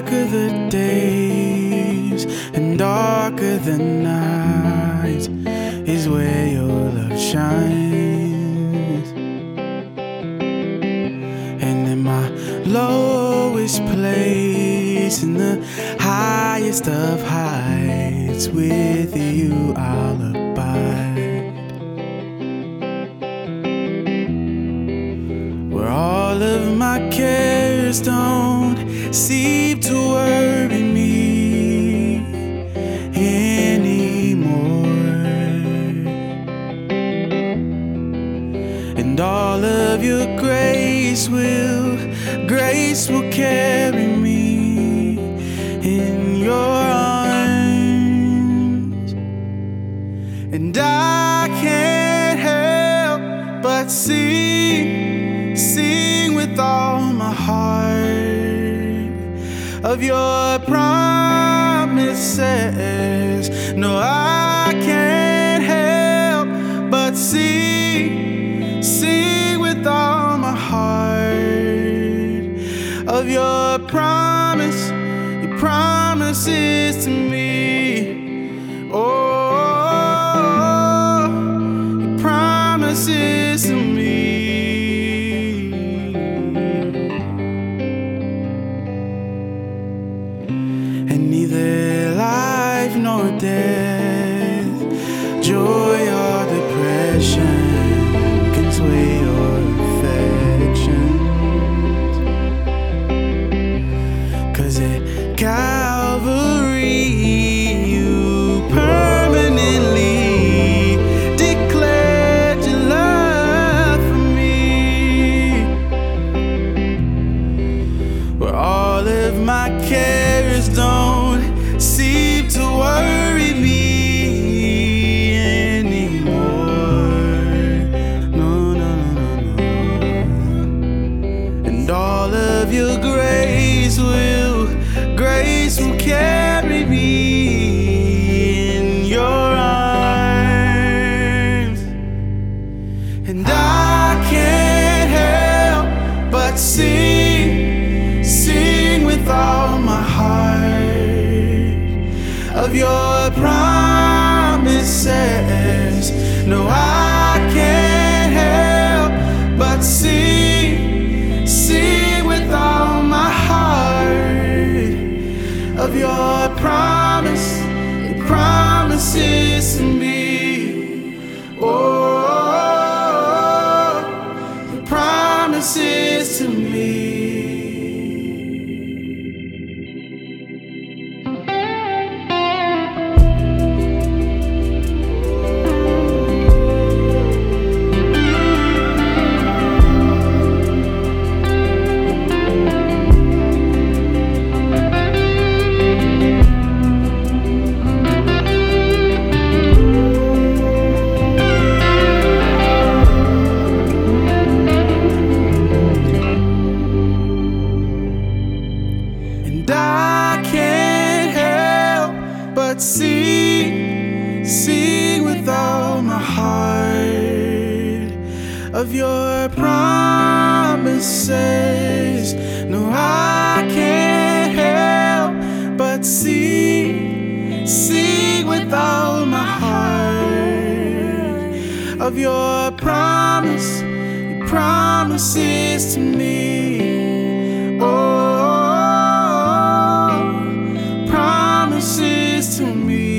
darker the days and darker the nights is where your love shines. And in my lowest place, in the highest of heights, with you I'll abide. Where all of my cares don't seem to worry me anymore, and all of your grace will carry me in your arms. And I can't help but sing with all my heart of your promises. No, I can't help but sing with all my heart of your promises to me. Oh, your promises to me. And neither life nor death, joy or depression can sway your affections. 'Cause at Calvary you permanently declared your love for me, where all of my cares don't seem to worry me anymore. No, no, no, no, no. And all of your grace will carry me in your arms. And I can't help but sing with all my heart of your promises. No, I can't help but sing with all my heart of your promises to me. Oh, your promises to me. And I can't help but sing with all my heart of your promises. No, I can't help but sing with all my heart of your promises to me. Oh, promises to me.